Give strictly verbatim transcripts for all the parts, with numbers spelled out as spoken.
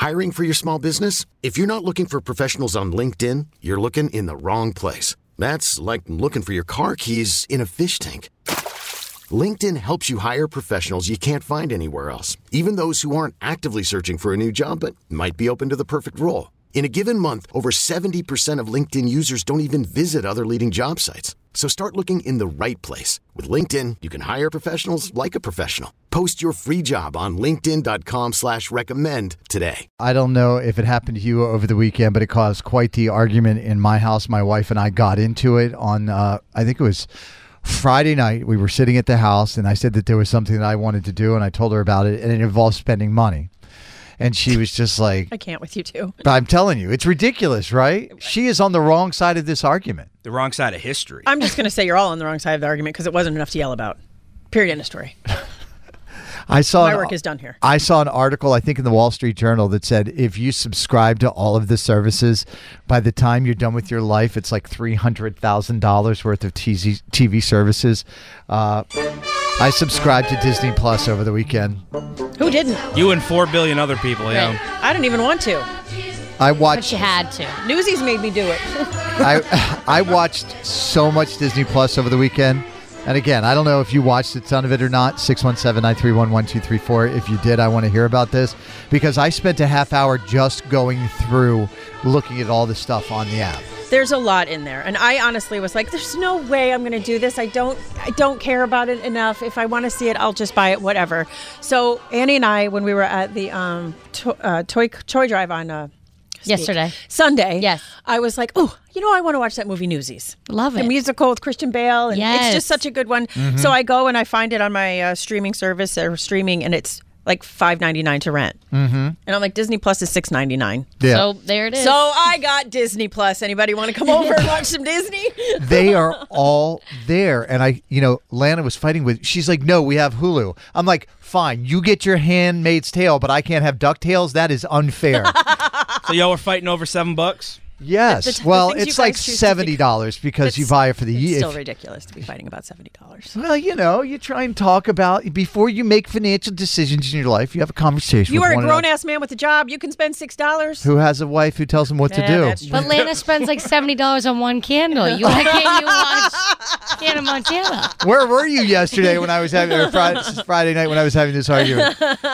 Hiring for your small business? If you're not looking for professionals on LinkedIn, you're looking in the wrong place. That's like looking for your car keys in a fish tank. LinkedIn helps you hire professionals you can't find anywhere else, even those who aren't actively searching for a new job but might be open to the perfect role. In a given month, over seventy percent of LinkedIn users don't even visit other leading job sites. So start looking in the right place. With LinkedIn, you can hire professionals like a professional. Post your free job on linkedin.com slash recommend today. I don't know if it happened to you over the weekend, but it caused quite the argument in my house. My wife and I got into it on, uh, I think it was Friday night. We were sitting at the house, and I said that there was something that I wanted to do, and I told her about it, and it involved spending money. And she was just like... I can't with you two. I'm telling you, it's ridiculous, right? She is on the wrong side of this argument. The wrong side of history. I'm just going to say you're all on the wrong side of the argument because it wasn't enough to yell about. Period. End of story. I saw My an, work is done here. I saw an article, I think in the Wall Street Journal, that said if you subscribe to all of the services, by the time you're done with your life, it's like three hundred thousand dollars worth of T V, T V services. Uh, I subscribed to Disney Plus over the weekend. Who didn't? You and four billion other people, yeah. Right. I didn't even want to. I watched. But you had to. Newsies made me do it. I I watched so much Disney Plus over the weekend. And again, I don't know if you watched a ton of it or not. six one seven, nine three one, one two three four. If you did, I want to hear about this because I spent a half hour just going through looking at all the stuff on the app. There's a lot in there. And I honestly was like, there's no way I'm going to do this. I don't I don't care about it enough. If I want to see it, I'll just buy it, whatever. So Annie and I, when we were at the um, to, uh, toy, toy drive on uh, Yesterday. Sunday. Yes. I was like, oh, you know, I want to watch that movie Newsies. Love it. The musical with Christian Bale. And Yes. it's just such a good one. Mm-hmm. So I go and I find it on my uh, streaming service or streaming, and it's like five ninety-nine to rent. Mm-hmm. And I'm like, Disney Plus is six ninety-nine. Yeah. So there it is. So I got Disney Plus. Anybody want to come over and watch some Disney? They are all there. And I, you know, Lana was fighting with, she's like, no, we have Hulu. I'm like, fine, you get your Handmaid's Tale, but I can't have DuckTales? That is unfair. So y'all were fighting over seven bucks? Yes. The- the- the well, things you it's like guys choose to seventy dollars because It's- you buy it for the It's year. still ridiculous to be fighting about seventy dollars. Well, you know, you try and talk about, before you make financial decisions in your life, you have a conversation You with are a one another. grown-ass man with a job. You can spend six dollars. Who has a wife who tells him what Yeah, to do. that's true. But Lana spends like seventy dollars on one candle. You, why can't you watch Hannah Montana? Where were you yesterday when I was having, or Friday, Friday night when I was having this argument?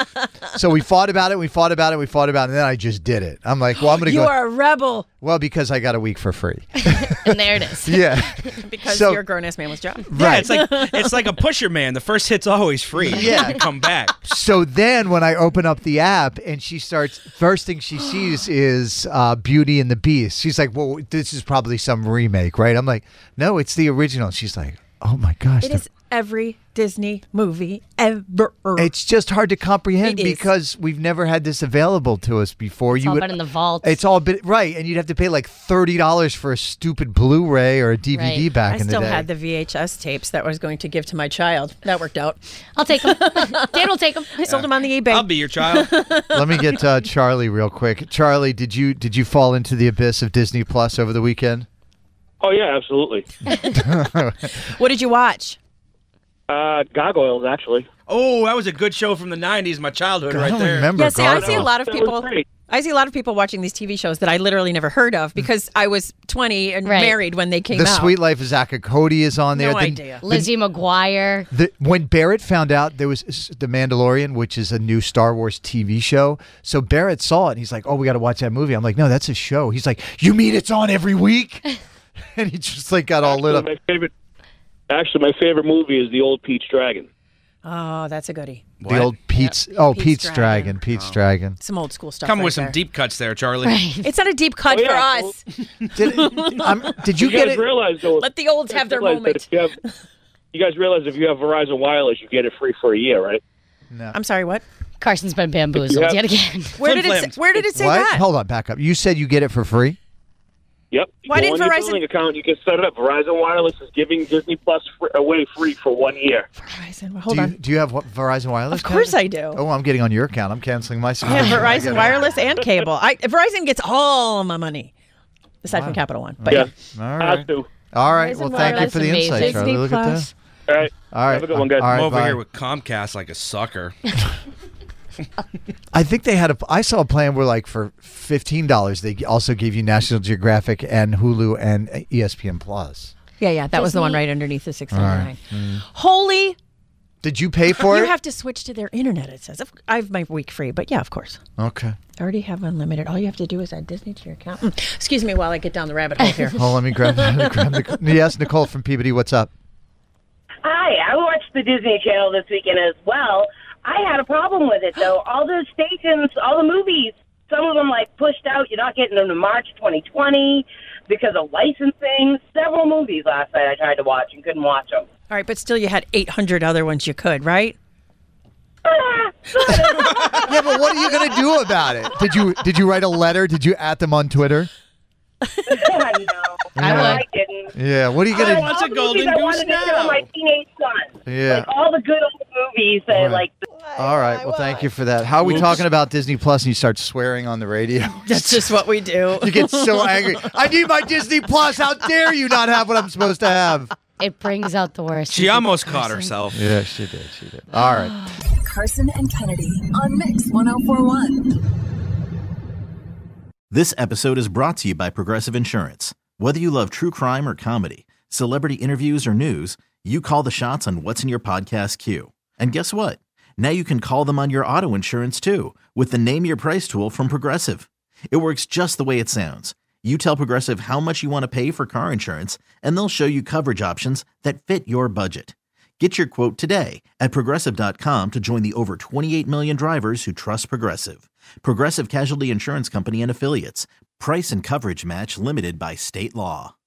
So we fought about it, we fought about it, we fought about it, and then I just did it. I'm like, well, I'm going to You go. are a rebel Well, because I got a week for free. And there it is. Yeah. because So- you're a grown-ass man with a job. Yeah, Right. it's like it's like a pusher man. The first hit's always free. Yeah. You come back. So then when I open up the app and she starts, first thing she sees is uh, Beauty and the Beast. She's like, well, this is probably some remake, right? I'm like, no, it's the original. She's like, oh my gosh. It the- is every Disney movie ever. It's just hard to comprehend It is. because we've never had this available to us before. It's you all would- been in the vault. It's all been right, and you'd have to pay like thirty dollars for a stupid Blu-ray or a D V D Right. back I in the still day. had the V H S tapes that I was going to give to my child. That worked out. I'll take them. Dan will take them. I sold them on the eBay. I'll be your child. Let me get uh, Charlie real quick. Charlie, did you did you fall into the abyss of Disney Plus over the weekend? Oh, yeah, absolutely. What did you watch? Uh, Gargoyles, actually. Oh, that was a good show from the nineties. My childhood I right don't there. remember. Yeah, see, I see a Gargoyles. lot of That was people. great. I see a lot of people watching these T V shows that I literally never heard of because I was twenty and Right. married when they came The out. Sweet Life of Zach and Cody is on there. No The- idea. Lizzie McGuire. The, when Barrett found out there was The Mandalorian, which is a new Star Wars T V show, so Barrett saw it and he's like, "Oh, we got to watch that movie." I'm like, "No, that's a show." He's like, "You mean it's on every week?" And he just like got all lit up. My favorite, actually, my favorite movie is The Old Pete's Dragon. Oh, that's a goodie. The old Pete's, oh, Pete's Pete's Dragon. Dragon, Pete's Dragon. Some old school stuff. Come right with some there. deep cuts there, Charlie. Right. It's not a deep cut Oh, yeah, for us. Did, it, um, did you, You get guys it? realize, though, Let the olds you guys have their realize that moment. if you, have, you guys realize if you have Verizon Wireless, you get it free for a year, right? I'm sorry, what? Carson's been bamboozled You have- yet again. Where did it? Flim-flams. Say, where did it say What? that? Hold on, back up. You said you get it for free? Yep. Why Go didn't on your Verizon- billing account, you can set it up. Verizon Wireless is giving Disney Plus fr- away free for one year. Verizon. Hold do you, on. Do you have what, Verizon Wireless? Of course Kathy? I do. Oh, I'm getting on your account. I'm canceling my I subscription. have I get Verizon it. Wireless and cable. I Verizon gets all my money, aside from Capital One. But Yeah. yeah. All Has right. to. All right. Verizon Well, thank you Wireless for the amazing. insight, Charlie. Disney Look at Plus. that. All right. All right. Have a good one, guys. All right, I'm over bye. here with Comcast like a sucker. I think they had a. I saw a plan where, like, for fifteen dollars, they also gave you National Geographic and Hulu and E S P N Plus. Yeah, yeah, that was the Disney- one right underneath the six ninety-nine. Right. Mm. Holy! Did you pay for You it? have to switch to their internet. It says I have my week free, but yeah, of course. Okay. I already have unlimited. All you have to do is add Disney to your account. Mm. Excuse me while I get down the rabbit hole here. Oh, let me grab, grab Nicole. Yes, Nicole from Peabody. What's up? Hi, I watched the Disney Channel this weekend as well. I had a problem with it, though. All the stations, all the movies, some of them, like, pushed out. You're not getting them to March twenty twenty because of licensing. Several movies last night I tried to watch and couldn't watch them. All right, but still you had eight hundred other ones you could, right? Yeah, but what are you going to do about it? Did you did you write a letter? Did you at them on Twitter? no, I would. I didn't. Yeah. What are you going I to? wants all a the golden movies I goose wanted to now. show my teenage son. Yeah. Like, all the good old movies that, Right. like... All right. Well, thank you for that. How are we talking about Disney Plus and you start swearing on the radio? That's just what we do. You get so angry. I need my Disney Plus. How dare you not have what I'm supposed to have? It brings out the worst. She in almost people. caught herself. Yeah, she did. She did. All right. Carson and Kennedy on Mix ten forty-one. This episode is brought to you by Progressive Insurance. Whether you love true crime or comedy, celebrity interviews or news, you call the shots on what's in your podcast queue. And guess what? Now you can call them on your auto insurance too with the Name Your Price tool from Progressive. It works just the way it sounds. You tell Progressive how much you want to pay for car insurance, and they'll show you coverage options that fit your budget. Get your quote today at Progressive dot com to join the over twenty-eight million drivers who trust Progressive. Progressive Casualty Insurance Company and Affiliates. Price and coverage match limited by state law.